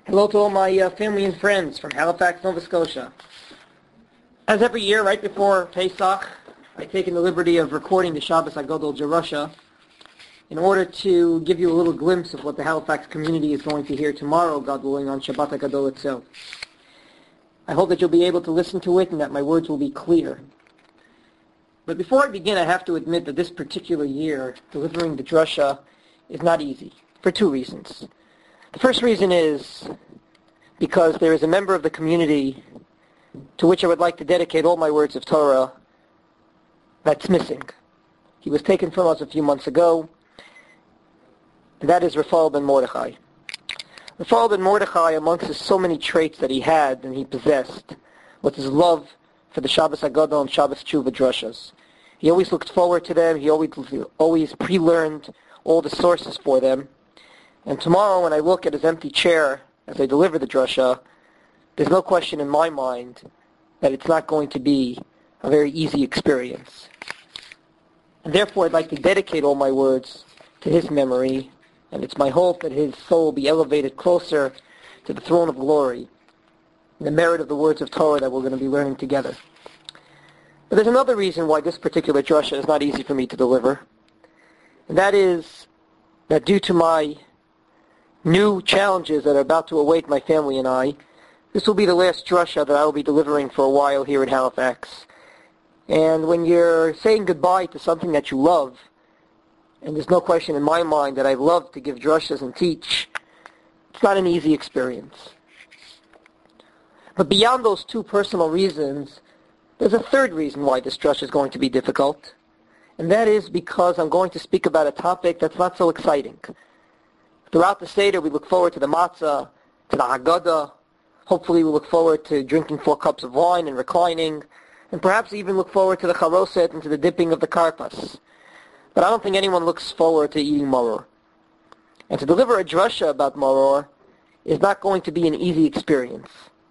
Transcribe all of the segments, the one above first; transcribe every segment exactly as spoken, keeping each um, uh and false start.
Hello to all my uh, family and friends from Halifax, Nova Scotia. As every year, right before Pesach, I've taken the liberty of recording the Shabbos Agadol Jerusha in order to give you a little glimpse of what the Halifax community is going to hear tomorrow, God willing, on Shabbat Agadol itself. I hope that you'll be able to listen to it and that my words will be clear. But before I begin, I have to admit that this particular year, delivering the Drusha is not easy, for two reasons. The first reason is because there is a member of the community to which I would like to dedicate all my words of Torah that's missing. He was taken from us a few months ago, and that is Rafael ben Mordechai. Rafael ben Mordechai, amongst his so many traits that he had and he possessed, was his love for the Shabbos Agadol and Shabbos Tshuva Drushas. He always looked forward to them. He always, always pre-learned all the sources for them. And tomorrow, when I look at his empty chair as I deliver the drasha, there's no question in my mind that it's not going to be a very easy experience. And therefore, I'd like to dedicate all my words to his memory, and it's my hope that his soul will be elevated closer to the throne of glory, and the merit of the words of Torah that we're going to be learning together. But there's another reason why this particular drasha is not easy for me to deliver, and that is that due to my new challenges that are about to await my family and I, this will be the last drasha that I will be delivering for a while here in Halifax. And when you're saying goodbye to something that you love, and there's no question in my mind that I love to give drashas and teach, it's not an easy experience. But beyond those two personal reasons, there's a third reason why this drasha is going to be difficult, and that is because I'm going to speak about a topic that's not so exciting. Throughout the Seder, we look forward to the matzah, to the Haggadah. Hopefully we look forward to drinking four cups of wine and reclining, and perhaps even look forward to the charoset and to the dipping of the karpas. But I don't think anyone looks forward to eating maror. And to deliver a drasha about maror is not going to be an easy experience.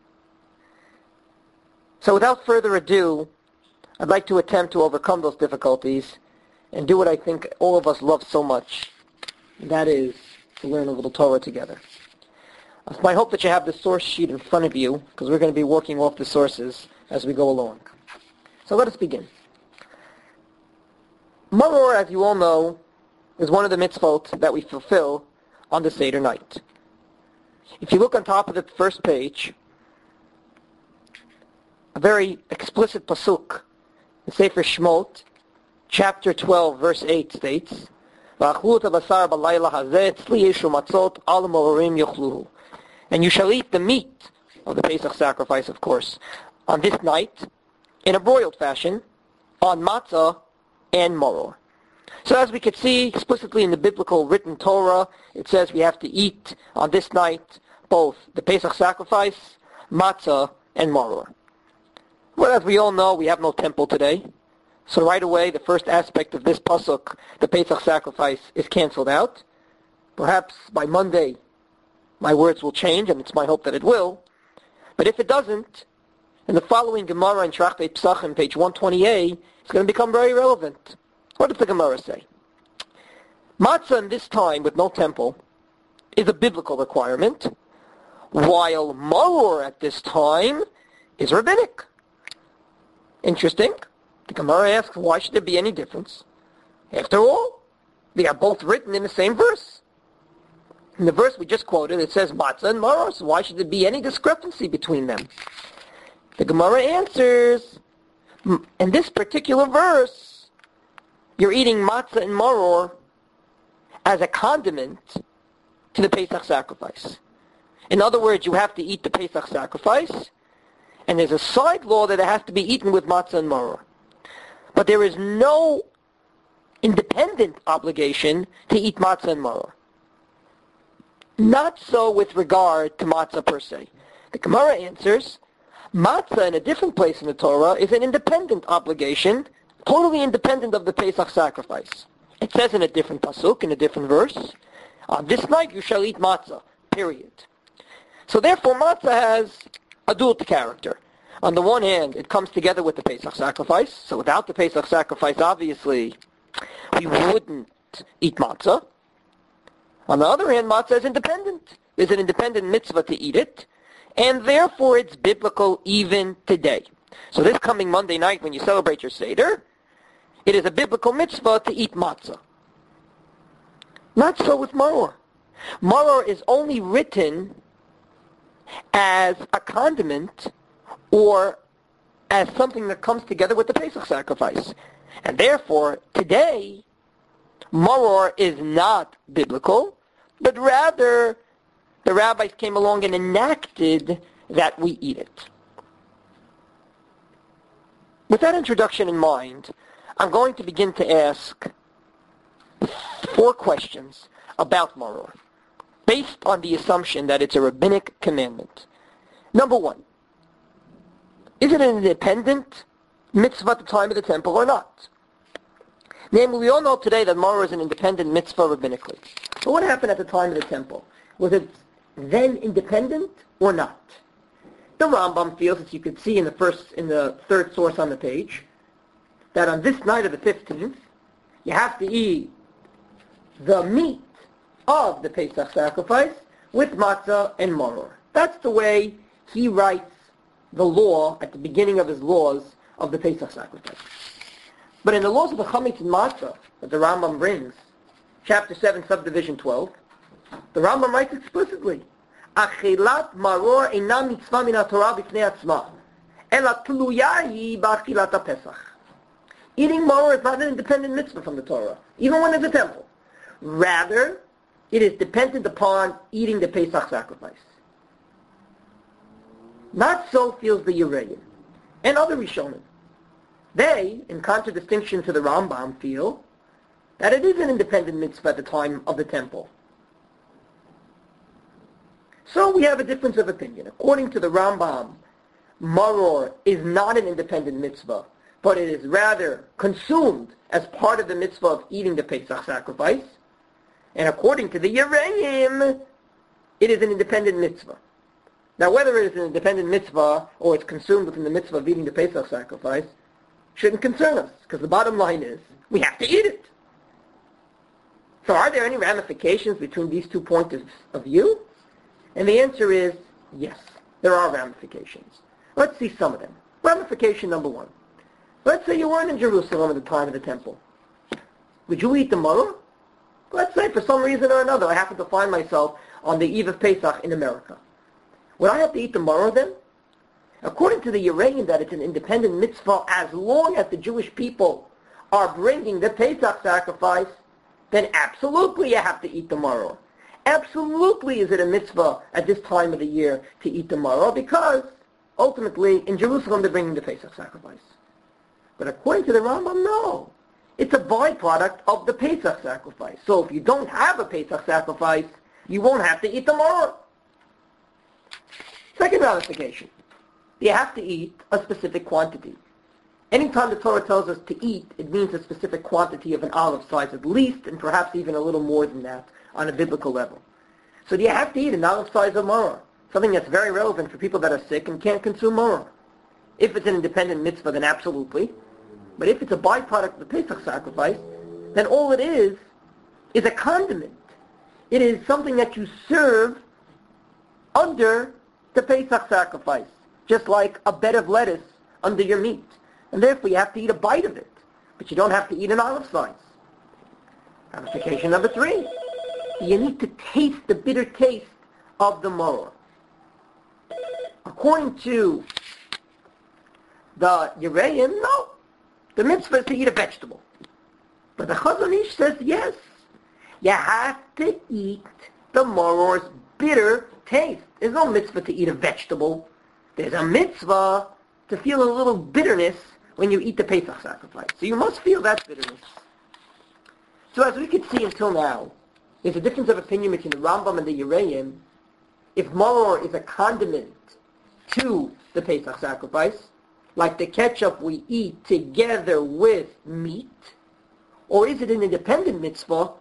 So without further ado, I'd like to attempt to overcome those difficulties and do what I think all of us love so much, and that is to learn a little Torah together. It's my hope that you have the source sheet in front of you, because we're going to be working off the sources as we go along. So let us begin. Maror, as you all know, is one of the mitzvot that we fulfill on the Seder night. If you look on top of the first page, a very explicit pasuk in Sefer Shemot, chapter twelve, verse eight states, and you shall eat the meat of the Pesach sacrifice, of course, on this night, in a broiled fashion, on matzah and maror. So as we could see explicitly in the biblical written Torah, it says we have to eat on this night both the Pesach sacrifice, matzah, and maror. Well, as we all know, we have no temple today. So right away, the first aspect of this pasuk, the Pesach sacrifice, is canceled out. Perhaps by Monday, my words will change, and it's my hope that it will. But if it doesn't, in the following Gemara in Trachtei Psachim, page one twenty-eight, it's going to become very relevant. What does the Gemara say? Matzah in this time, with no temple, is a biblical requirement, while maror at this time is rabbinic. Interesting. The Gemara asks, why should there be any difference? After all, they are both written in the same verse. In the verse we just quoted, it says matzah and maror, so why should there be any discrepancy between them? The Gemara answers, in this particular verse, you're eating matzah and maror as a condiment to the Pesach sacrifice. In other words, you have to eat the Pesach sacrifice, and there's a side law that it has to be eaten with matzah and maror. But there is no independent obligation to eat matzah and maror. Not so with regard to matzah per se. The Gemara answers, matzah in a different place in the Torah is an independent obligation, totally independent of the Pesach sacrifice. It says in a different pasuk, in a different verse, on this night you shall eat matzah, period. So therefore matzah has a dual character. On the one hand, it comes together with the Pesach sacrifice. So without the Pesach sacrifice, obviously, we wouldn't eat matzah. On the other hand, matzah is independent. there's an independent mitzvah to eat it, and therefore it's biblical even today. So this coming Monday night when you celebrate your Seder, it is a biblical mitzvah to eat matzah. Not so with maror. Maror is only written as a condiment or as something that comes together with the Pesach sacrifice. And therefore, today, maror is not biblical, but rather the rabbis came along and enacted that we eat it. With that introduction in mind, I'm going to begin to ask four questions about maror, based on the assumption that it's a rabbinic commandment. Number one, is it an independent mitzvah at the time of the temple or not? Namely, we all know today that maror is an independent mitzvah rabbinically. But what happened at the time of the temple? Was it then independent or not? The Rambam feels, as you could see in the first, in the third source on the page, that on this night of the fifteenth, you have to eat the meat of the Pesach sacrifice with matzah and maror. That's the way he writes the law at the beginning of his laws of the Pesach sacrifice. But in the laws of the Chametz and Matzah that the Rambam brings, chapter seven, subdivision twelve, the Rambam writes explicitly, Achilat maror eina mitzvah min haTorah b'fnei atzma, ela tluya hi b'achilat haPesach. Eating maror is not an independent mitzvah from the Torah, even when it's a temple. Rather, it is dependent upon eating the Pesach sacrifice. Not so feels the Yereim and other Rishonim. They, in contradistinction to the Rambam, feel that it is an independent mitzvah at the time of the temple. So we have a difference of opinion. According to the Rambam, maror is not an independent mitzvah, but it is rather consumed as part of the mitzvah of eating the Pesach sacrifice. And according to the Yereim, it is an independent mitzvah. Now, whether it is an independent mitzvah or it's consumed within the mitzvah of eating the Pesach sacrifice shouldn't concern us, because the bottom line is we have to eat it. So are there any ramifications between these two points of view? And the answer is yes, there are ramifications. Let's see some of them. Ramification number one. Let's say you weren't in Jerusalem at the time of the temple. Would you eat the maror? Let's say for some reason or another I happen to find myself on the eve of Pesach in America. Would I have to eat the maror then? According to the Yereim, that it's an independent mitzvah as long as the Jewish people are bringing the Pesach sacrifice, then absolutely you have to eat the maror. Absolutely is it a mitzvah at this time of the year to eat the maror, because ultimately in Jerusalem they're bringing the Pesach sacrifice. But according to the Rambam, no. It's a byproduct of the Pesach sacrifice. So if you don't have a Pesach sacrifice, you won't have to eat the maror. Second ramification. You have to eat a specific quantity. Anytime the Torah tells us to eat, it means a specific quantity of an olive size at least, and perhaps even a little more than that on a biblical level. So do you have to eat an olive size of maror? Something that's very relevant for people that are sick and can't consume maror. If it's an independent mitzvah, then absolutely. But if it's a byproduct of the Pesach sacrifice, then all it is is a condiment. It is something that you serve under the Pesach sacrifice, just like a bed of lettuce under your meat. And therefore you have to eat a bite of it, but you don't have to eat an olive slice. Ramification number three, you need to taste the bitter taste of the maror. According to the Yereim, no. The mitzvah is to eat a vegetable. But the Chazon Ish says yes. You have to eat the maror's bitter taste. There's no mitzvah to eat a vegetable. There's a mitzvah to feel a little bitterness when you eat the Pesach sacrifice. So you must feel that bitterness. So as we could see until now, there's a difference of opinion between the Rambam and the Yereim. If maror is a condiment to the Pesach sacrifice, like the ketchup we eat together with meat, or is it an independent mitzvah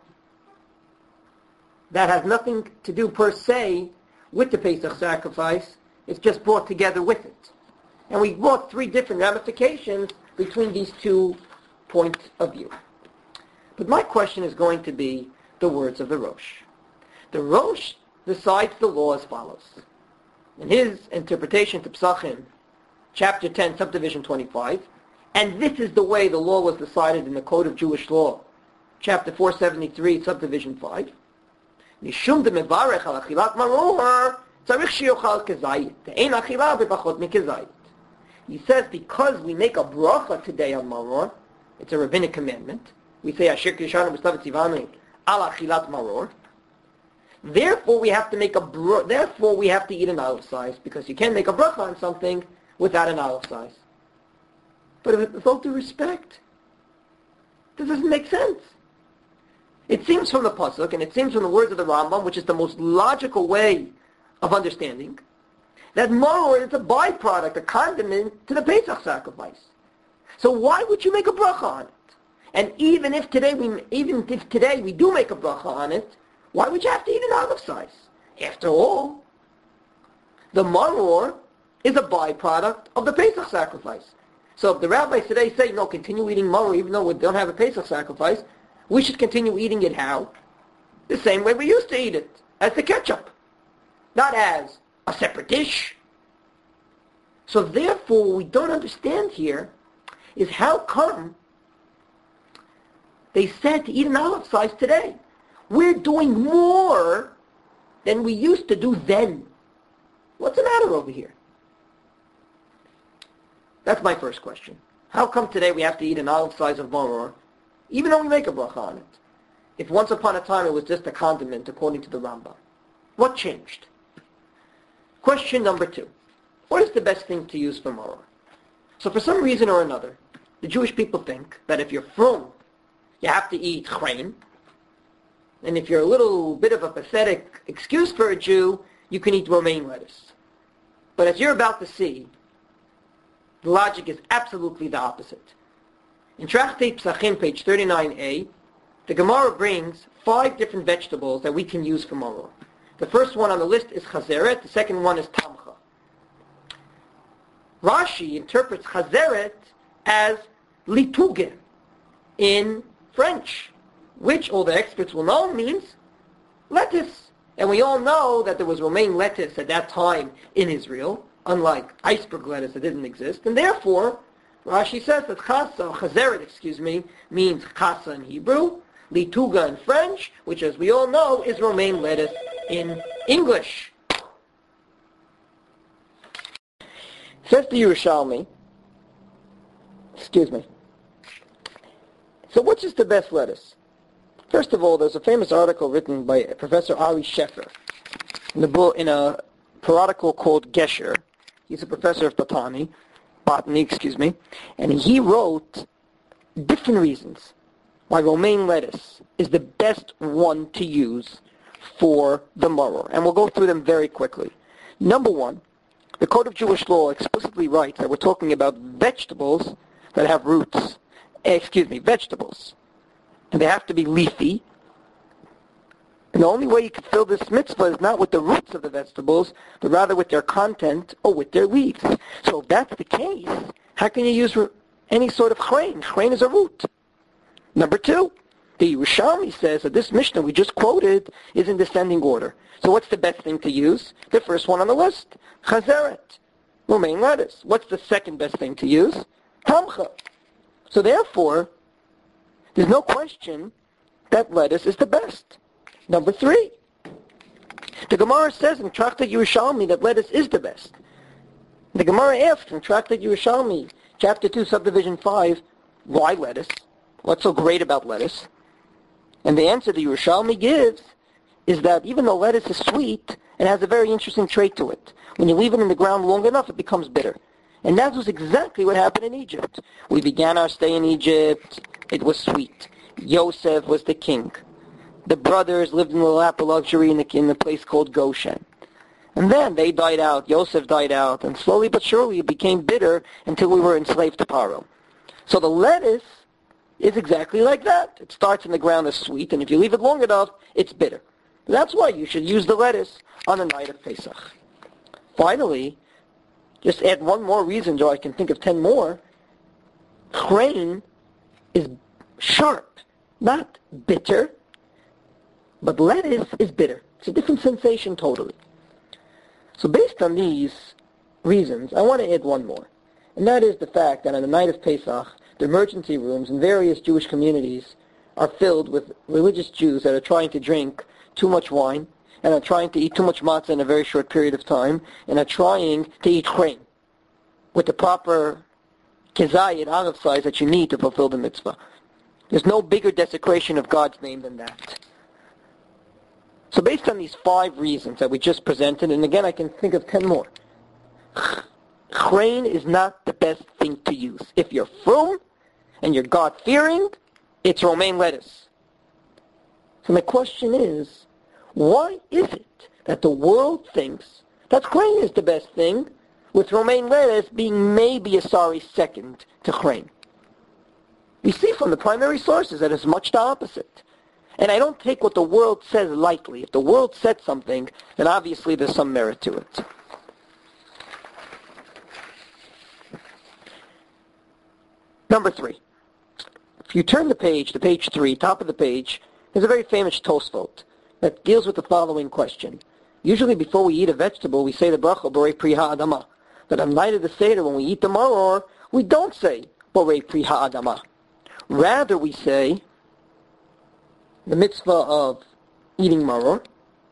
that has nothing to do per se with the Pesach sacrifice, it's just brought together with it. And we brought three different ramifications between these two points of view. But my question is going to be the words of the Rosh. The Rosh, the decides the law as follows. In his interpretation to Psachim, chapter ten, subdivision twenty-five, and this is the way the law was decided in the Code of Jewish Law, chapter four seventy-three, subdivision five, Mishum de mevarech al achilat maror, tzarich sheyochal kezayit. Ein achila bepachot mikezayit. He says because we make a bracha today on maror, it's a rabbinic commandment. We say Asher Kishanu B'Stavet Tzivanu al achilat maror. Therefore, we have to make a bro- therefore we have to eat an olive size because you can't make a bracha on something without an olive size. But with all due respect, this doesn't make sense. It seems from the pasuk, and it seems from the words of the Rambam, which is the most logical way of understanding, that maror is a byproduct, a condiment to the Pesach sacrifice. So why would you make a bracha on it? And even if today we, even if today we do make a bracha on it, why would you have to eat an olive size? After all, the maror is a byproduct of the Pesach sacrifice. So if the rabbis today say, no, continue eating maror even though we don't have a Pesach sacrifice, we should continue eating it how? The same way we used to eat it, as the ketchup. Not as a separate dish. So therefore, what we don't understand here is how come they said to eat an olive size today. We're doing more than we used to do then. What's the matter over here? That's my first question. How come today we have to eat an olive size of maror, even though we make a bracha on it? If once upon a time it was just a condiment, according to the Rambam. What changed? Question number two. What is the best thing to use for maror? So for some reason or another, the Jewish people think that if you're frum, you have to eat chrein, and if you're a little bit of a pathetic excuse for a Jew, you can eat romaine lettuce. But as you're about to see, the logic is absolutely the opposite. In Trachtei Psachim, page thirty-nine a, the Gemara brings five different vegetables that we can use for maror. The first one on the list is chazeret, the second one is tamcha. Rashi interprets chazeret as lituge in French, which all the experts will know means lettuce. And we all know that there was romaine lettuce at that time in Israel, unlike iceberg lettuce that didn't exist. And therefore, Rashi says that chasa, chazeret, excuse me, means chasa in Hebrew, lituga in French, which as we all know is romaine lettuce in English. Says the Yerushalmi, excuse me, so which is the best lettuce? First of all, there's a famous article written by Professor Ari Sheffer in, the book, in a periodical called Gesher. He's a professor of botany, botany, excuse me, and he wrote different reasons why romaine lettuce is the best one to use for the maror. And we'll go through them very quickly. Number one, the Code of Jewish Law explicitly writes that we're talking about vegetables that have roots. Excuse me, vegetables. And they have to be leafy. And the only way you can fill this mitzvah is not with the roots of the vegetables, but rather with their content or with their leaves. So if that's the case, how can you use any sort of chrein? Chrein is a root. Number two, the Yerushalmi says that this Mishnah we just quoted is in descending order. So what's the best thing to use? The first one on the list, chazeret, romaine lettuce. What's the second best thing to use? Tamcha. So therefore, there's no question that lettuce is the best. Number three, the Gemara says in Tractate Yerushalmi that lettuce is the best. The Gemara asks in Tractate Yerushalmi, chapter two, subdivision five, why lettuce? What's so great about lettuce? And the answer the Yerushalmi gives is that even though lettuce is sweet, it has a very interesting trait to it. When you leave it in the ground long enough, it becomes bitter. And that was exactly what happened in Egypt. We began our stay in Egypt. It was sweet. Yosef was the king. The brothers lived in the lap of luxury in the, in the place called Goshen. And then they died out. Yosef died out. And slowly but surely it became bitter until we were enslaved to Paro. So the lettuce is exactly like that. It starts in the ground as sweet, and if you leave it long enough, it's bitter. That's why you should use the lettuce on the night of Pesach. Finally, just add one more reason, so I can think of ten more. Chrein is sharp, not bitter, but lettuce is bitter. It's a different sensation totally. So based on these reasons, I want to add one more. And that is the fact that on the night of Pesach, the emergency rooms in various Jewish communities are filled with religious Jews that are trying to drink too much wine and are trying to eat too much matzah in a very short period of time and are trying to eat chrein with the proper kezayit, olive size that you need to fulfill the mitzvah. There's no bigger desecration of God's name than that. So based on these five reasons that we just presented, and again I can think of ten more, chrein is not the best thing to use. If you're frum and you're God-fearing, it's romaine lettuce. So my question is, why is it that the world thinks that chrein is the best thing, with romaine lettuce being maybe a sorry second to chrein? We see from the primary sources that it's much the opposite. And I don't take what the world says lightly. If the world said something, then obviously there's some merit to it. Number three. If you turn the page to page three, top of the page, there's a very famous Tosfot that deals with the following question. Usually before we eat a vegetable, we say the bracha Borei Pri Ha'adama. But on the night of the Seder, when we eat the maror, we don't say Borei Pri Ha'adama. Rather, we say the mitzvah of eating maror,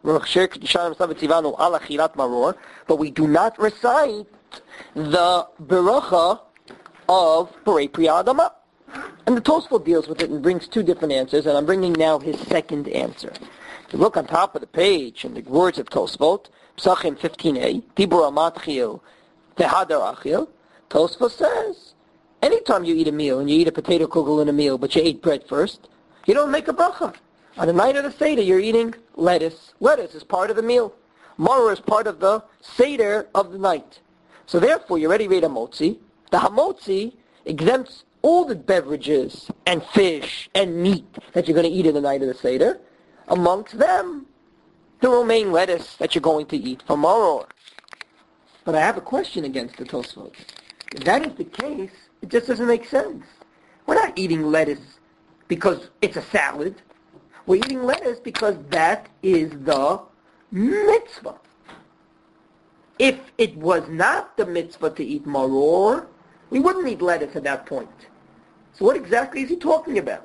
but we do not recite the beracha of Borei Pri Ha'adama. And the Tosfot deals with it and brings two different answers, and I'm bringing now his second answer. If you look on top of the page in the words of Tosfot, Psachim fifteen a, Tibur Amatchil V'Hadar Achil, Tosfot says, anytime you eat a meal, and you eat a potato kugel in a meal, but you ate bread first, you don't make a bracha. On the night of the Seder, you're eating lettuce. Lettuce is part of the meal. Maror is part of the Seder of the night. So therefore, you already read a motzi. The hamotzi exempts all the beverages and fish and meat that you're going to eat in the night of the Seder, amongst them the romaine lettuce that you're going to eat for maror. But I have a question against the Tosfot. If that is the case, it just doesn't make sense. We're not eating lettuce because it's a salad. We're eating lettuce because that is the mitzvah. If it was not the mitzvah to eat maror, we wouldn't eat lettuce at that point. So what exactly is he talking about?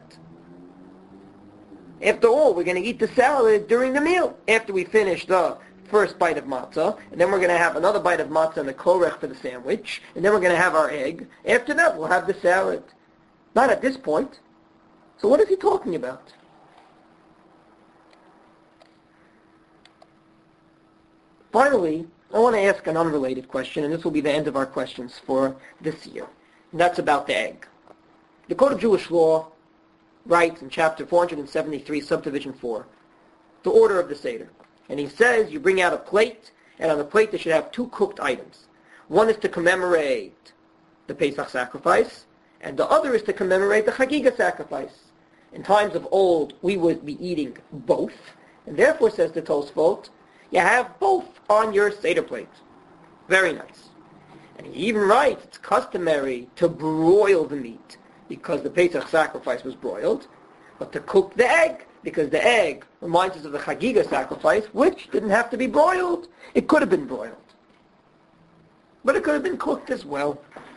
After all, we're going to eat the salad during the meal, after we finish the first bite of matzah, and then we're going to have another bite of matzah and the korech for the sandwich, and then we're going to have our egg. After that, we'll have the salad. Not at this point. So what is he talking about? Finally, I want to ask an unrelated question, and this will be the end of our questions for this year. And that's about the egg. The Code of Jewish Law writes in chapter four hundred seventy-three, subdivision four, the order of the Seder. And he says you bring out a plate, and on the plate they should have two cooked items. One is to commemorate the Pesach sacrifice, and the other is to commemorate the Chagiga sacrifice. In times of old, we would be eating both, and therefore, says the Tosfot, you have both on your Seder plate. Very nice. And he even writes it's customary to broil the meat because the Pesach sacrifice was broiled, but to cook the egg because the egg reminds us of the Chagiga sacrifice, which didn't have to be broiled. It could have been broiled. But it could have been cooked as well.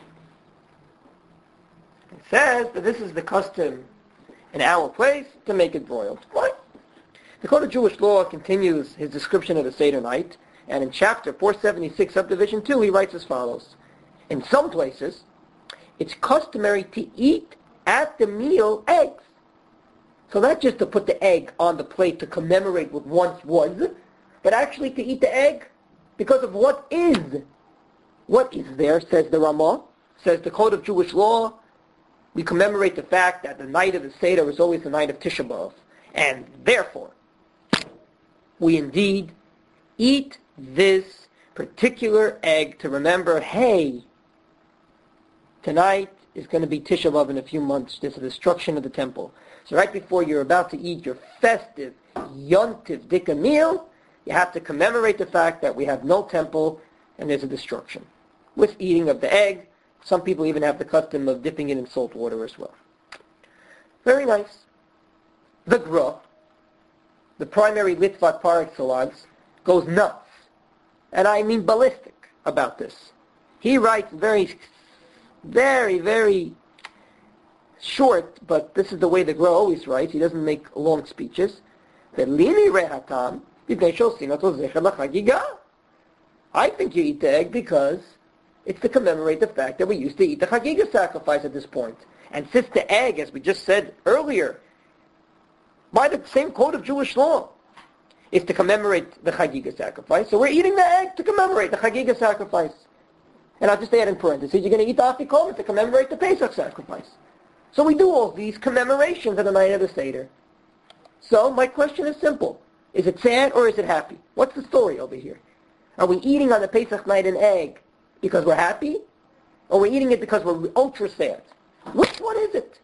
It says that this is the custom in our place to make it broiled. What? The Code of Jewish Law continues his description of the Seder night, and in chapter four seventy-six, subdivision two, he writes as follows. In some places, it's customary to eat at the meal eggs. So not just to put the egg on the plate to commemorate what once was, but actually to eat the egg because of what is. What is there, says the Ramah, says the Code of Jewish Law, we commemorate the fact that the night of the Seder is always the night of Tisha B'Av, and therefore, we indeed eat this particular egg to remember, hey, tonight is going to be Tisha B'Av in a few months. There's a destruction of the temple. So right before you're about to eat your festive Yontiv Dika meal, you have to commemorate the fact that we have no temple and there's a destruction. With eating of the egg, some people even have the custom of dipping it in salt water as well. Very nice. The Gra the primary Litvat par excellence, goes nuts. And I mean ballistic about this. He writes very, very, very short, but this is the way the Gra always writes. He doesn't make long speeches. I think you eat the egg because it's to commemorate the fact that we used to eat the Chagiga sacrifice at this point. And since the egg, as we just said earlier, by the same code of Jewish law, is to commemorate the Chagiga sacrifice, so we're eating the egg to commemorate the Chagiga sacrifice. And I'll just add in parentheses, you're going to eat the Afikomen to commemorate the Pesach sacrifice. So we do all these commemorations on the night of the Seder. So my question is simple. Is it sad or is it happy? What's the story over here? Are we eating on the Pesach night an egg because we're happy? Or we're eating it because we're ultra sad? Which one is it?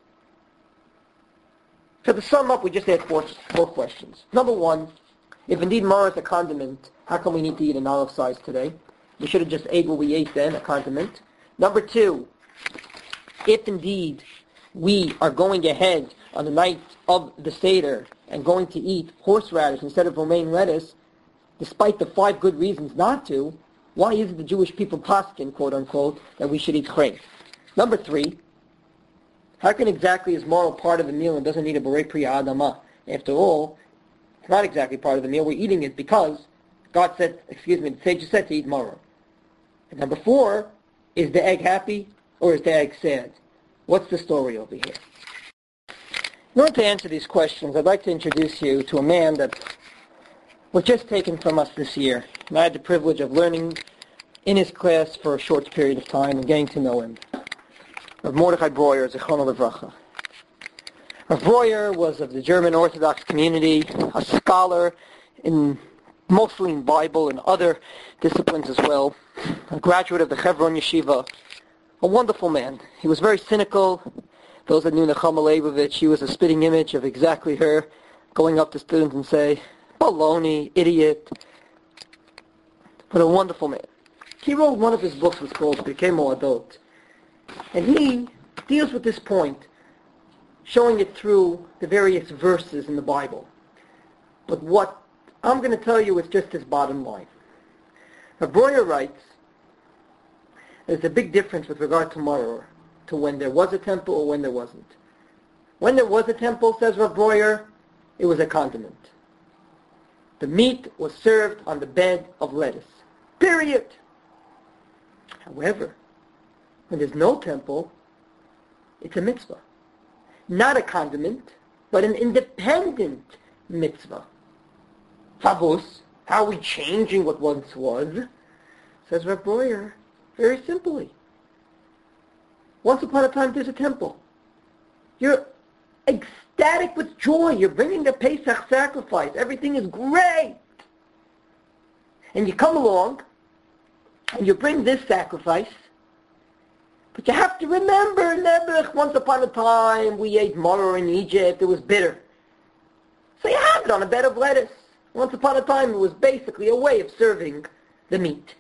So to sum up, we just had four, four questions. Number one, if indeed maror is a condiment, how come we need to eat an olive size today? We should have just ate what we ate then, a condiment. Number two, if indeed we are going ahead on the night of the Seder and going to eat horseradish instead of romaine lettuce, despite the five good reasons not to, why is it the Jewish people paskin, quote unquote, that we should eat chreit? Number three, how can exactly is maror part of the meal and doesn't need a borei priya adama? After all, it's not exactly part of the meal. We're eating it because God said, excuse me, the sage said to eat maror. And number four, is the egg happy or is the egg sad? What's the story over here? In order to answer these questions, I'd like to introduce you to a man that was just taken from us this year. And I had the privilege of learning in his class for a short period of time and getting to know him. Rav Mordechai Breuer, Zichrono Livracha. Rav Breuer was of the German Orthodox community, a scholar in mostly in Bible and other disciplines as well, a graduate of the Hebron Yeshiva, a wonderful man. He was very cynical. Those that knew Nechama Leibovich, he was a spitting image of exactly her, going up to students and say, baloney, idiot, but a wonderful man. He wrote one of his books was called Pirkei Moadot, and he deals with this point, showing it through the various verses in the Bible. But what I'm going to tell you is just his bottom line. Rav Breuer writes, there's a big difference with regard to maror, to when there was a temple or when there wasn't. When there was a temple, says Rav Breuer, it was a condiment. The meat was served on the bed of lettuce. Period. However, when there's no temple, it's a mitzvah. Not a condiment, but an independent mitzvah. Favos, how are we changing what once was? Says Rav Breuer, very simply. Once upon a time, there's a temple. You're ecstatic with joy. You're bringing the Pesach sacrifice. Everything is great. And you come along, and you bring this sacrifice, but you have to remember, Nebuch, once upon a time, we ate maror in Egypt. It was bitter. So you have it on a bed of lettuce. Once upon a time, it was basically a way of serving the meat.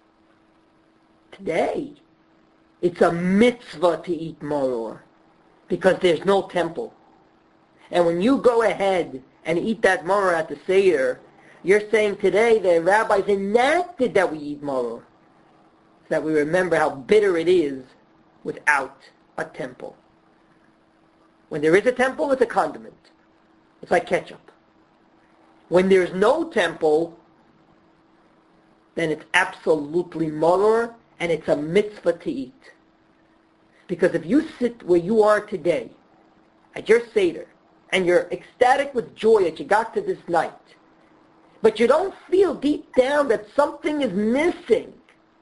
Today, it's a mitzvah to eat maror because there's no temple. And when you go ahead and eat that maror at the Seder, you're saying today the rabbis enacted that we eat maror so that we remember how bitter it is without a temple. When there is a temple, it's a condiment. It's like ketchup. When there's no temple, then it's absolutely maror, and it's a mitzvah to eat. Because if you sit where you are today, at your Seder, and you're ecstatic with joy that you got to this night, but you don't feel deep down that something is missing,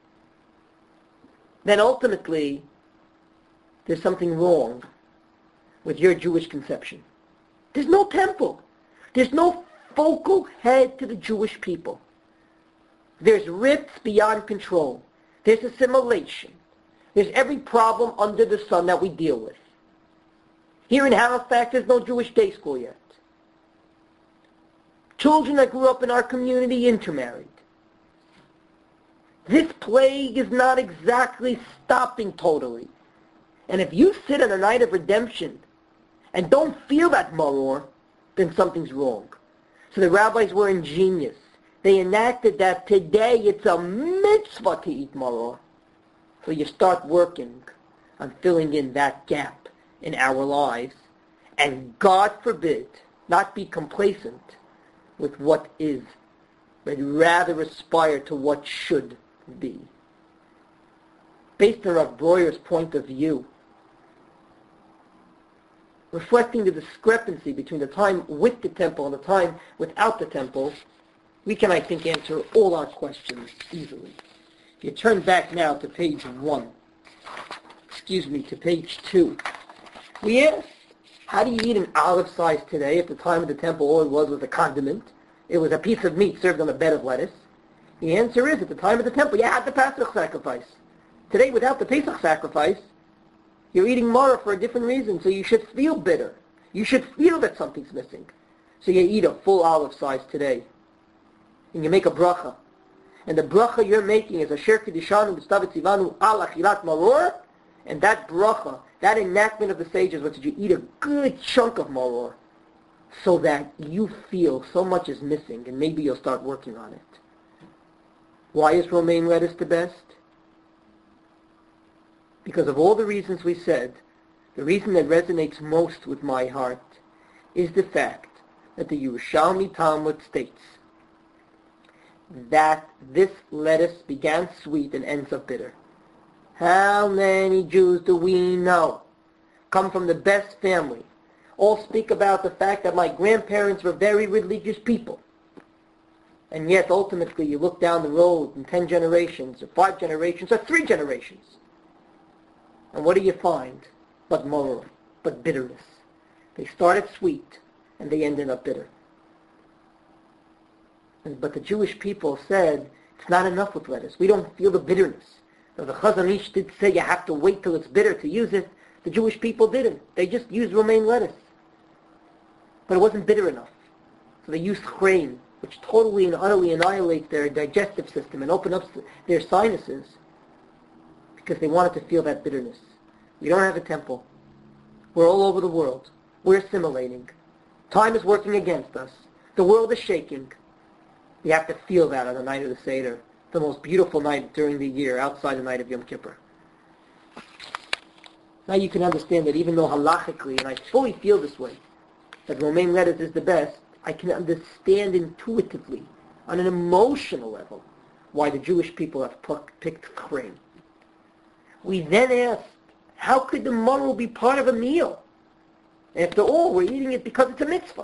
then ultimately, there's something wrong with your Jewish conception. There's no temple. There's no focal head to the Jewish people. There's rifts beyond control. There's assimilation. There's every problem under the sun that we deal with. Here in Halifax, there's no Jewish day school yet. Children that grew up in our community intermarried. This plague is not exactly stopping totally. And if you sit on a night of redemption and don't feel that maror, then something's wrong. So the rabbis were ingenious. They enacted that today it's a mitzvah to eat maror. So you start working on filling in that gap in our lives, and God forbid, not be complacent with what is, but rather aspire to what should be. Based on Rav Breuer's point of view, reflecting the discrepancy between the time with the temple and the time without the temple, we can, I think, answer all our questions easily. If you turn back now to page one, excuse me, to page two, we asked, how do you eat an olive slice today? At the time of the temple, all it was was a condiment. It was a piece of meat served on a bed of lettuce. The answer is, at the time of the temple, you had the Pesach sacrifice. Today, without the Pesach sacrifice, you're eating maror for a different reason, so you should feel bitter. You should feel that something's missing. So you eat a full olive slice today. And you make a bracha. And the bracha you're making is Asher Kedishanu B'Stavet Tzivanu Al Achilat Maror. And that bracha, that enactment of the sages was that you eat a good chunk of maror so that you feel so much is missing, and maybe you'll start working on it. Why is romaine lettuce the best? Because of all the reasons we said, the reason that resonates most with my heart is the fact that the Yerushalmi Talmud states that this lettuce began sweet and ends up bitter. How many Jews do we know come from the best family? All speak about the fact that my grandparents were very religious people. And yet ultimately you look down the road in ten generations, or five generations, or three generations. And what do you find? But maror, but bitterness. They started sweet, and they ended up bitter. And, but the Jewish people said, it's not enough with lettuce. We don't feel the bitterness. Now, the Chazon Ish did say you have to wait till it's bitter to use it. The Jewish people didn't. They just used romaine lettuce. But it wasn't bitter enough. So they used chrein, which totally and utterly annihilates their digestive system and opens up their sinuses, because they wanted to feel that bitterness. We don't have a temple. We're all over the world. We're assimilating. Time is working against us. The world is shaking. We have to feel that on the night of the Seder, the most beautiful night during the year, outside the night of Yom Kippur. Now you can understand that even though halachically, and I fully feel this way, that romaine lettuce is the best, I can understand intuitively, on an emotional level, why the Jewish people have picked chrein. We then asked, how could the maror be part of a meal? After all, we're eating it because it's a mitzvah.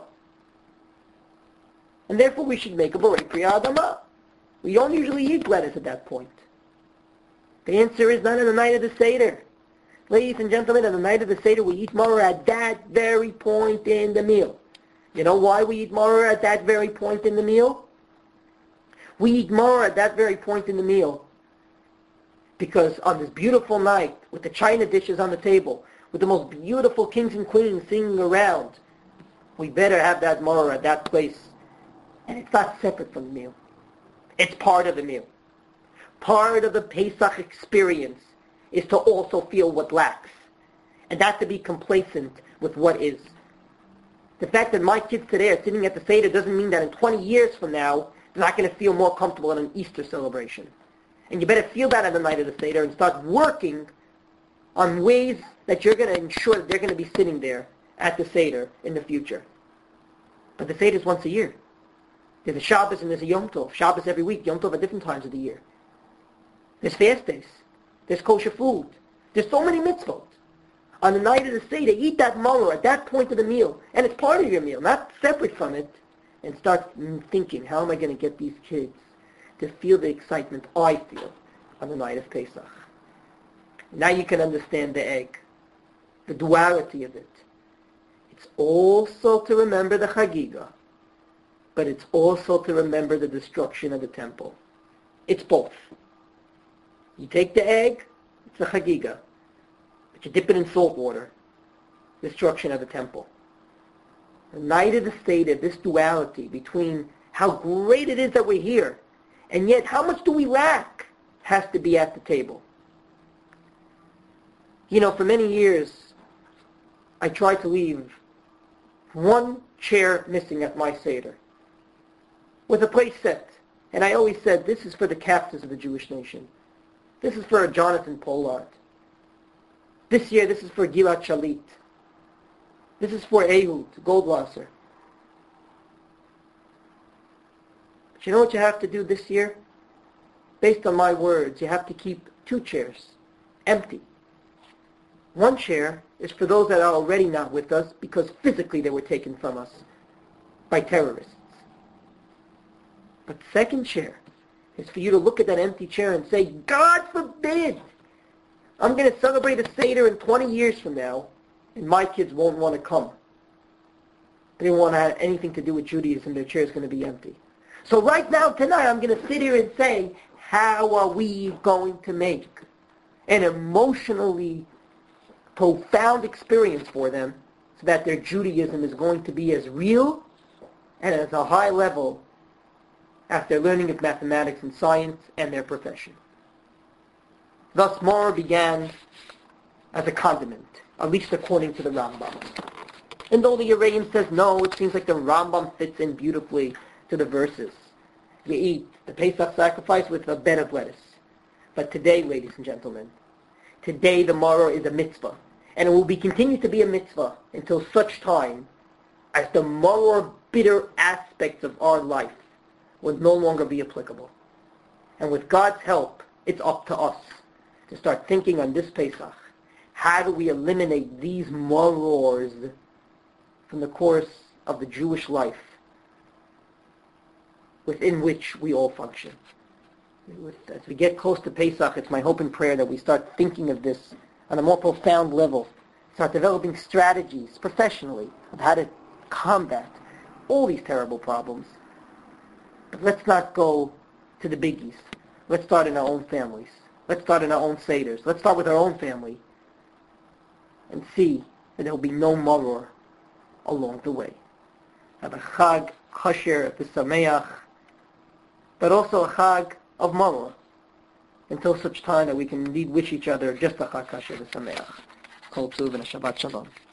And therefore we should make a borei pri ha'adamah. We don't usually eat lettuce at that point. The answer is not on the night of the Seder. Ladies and gentlemen, on the night of the Seder, we eat maror at that very point in the meal. You know why we eat maror at that very point in the meal? We eat maror at that very point in the meal because on this beautiful night, with the china dishes on the table, with the most beautiful kings and queens singing around, we better have that maror at that place. And it's not separate from the meal. It's part of the meal. Part of the Pesach experience is to also feel what lacks, and not to be complacent with what is. The fact that my kids today are sitting at the Seder doesn't mean that in twenty years from now, they're not going to feel more comfortable in an Easter celebration. And you better feel that on the night of the Seder and start working on ways that you're going to ensure that they're going to be sitting there at the Seder in the future. But the Seder is once a year. There's a Shabbos and there's a Yom Tov. Shabbos every week, Yom Tov at different times of the year. There's fast days. There's kosher food. There's so many mitzvot. On the night of the Seder, eat that maror at that point of the meal. And it's part of your meal, not separate from it. And start thinking, how am I going to get these kids to feel the excitement I feel on the night of Pesach? Now you can understand the egg, the duality of it. It's also to remember the Chagiga, but it's also to remember the destruction of the temple. It's both. You take the egg, it's a Chagiga, but you dip it in salt water, destruction of the temple. The night of the Seder, this duality between how great it is that we're here, and yet how much do we lack, has to be at the table. You know, for many years, I tried to leave one chair missing at my Seder. with a place set. And I always said, this is for the captives of the Jewish nation. This is for Jonathan Pollard. This year, this is for Gilad Shalit. This is for Ehud Goldwasser. But you know what you have to do this year? Based on my words, you have to keep two chairs empty. One chair is for those that are already not with us because physically they were taken from us by terrorists. But the second chair is for you to look at that empty chair and say, God forbid, I'm going to celebrate a Seder in twenty years from now, and my kids won't want to come. They don't want to have anything to do with Judaism. Their chair is going to be empty. So right now, tonight, I'm going to sit here and say, how are we going to make an emotionally profound experience for them so that their Judaism is going to be as real and at a high level after learning of mathematics and science and their profession. Thus, Morah began as a condiment, at least according to the Rambam. And though the Arayan says no, it seems like the Rambam fits in beautifully to the verses. You eat the Pesach sacrifice with a bed of lettuce. But today, ladies and gentlemen, today the Morah is a mitzvah. And it will be continue to be a mitzvah until such time as the Morah bitter aspects of our life will no longer be applicable. And with God's help, it's up to us to start thinking on this Pesach. How do we eliminate these morors from the course of the Jewish life within which we all function? As we get close to Pesach, it's my hope and prayer that we start thinking of this on a more profound level, start developing strategies professionally of how to combat all these terrible problems. But let's not go to the biggies. Let's start in our own families. Let's start in our own seders. Let's start with our own family and see that there will be no moror along the way. Have a chag kosher v'sameach, but also a chag of moror, until such time that we can indeed wish each other just a chag kosher v'sameach. Kol tov and a Shabbat Shalom.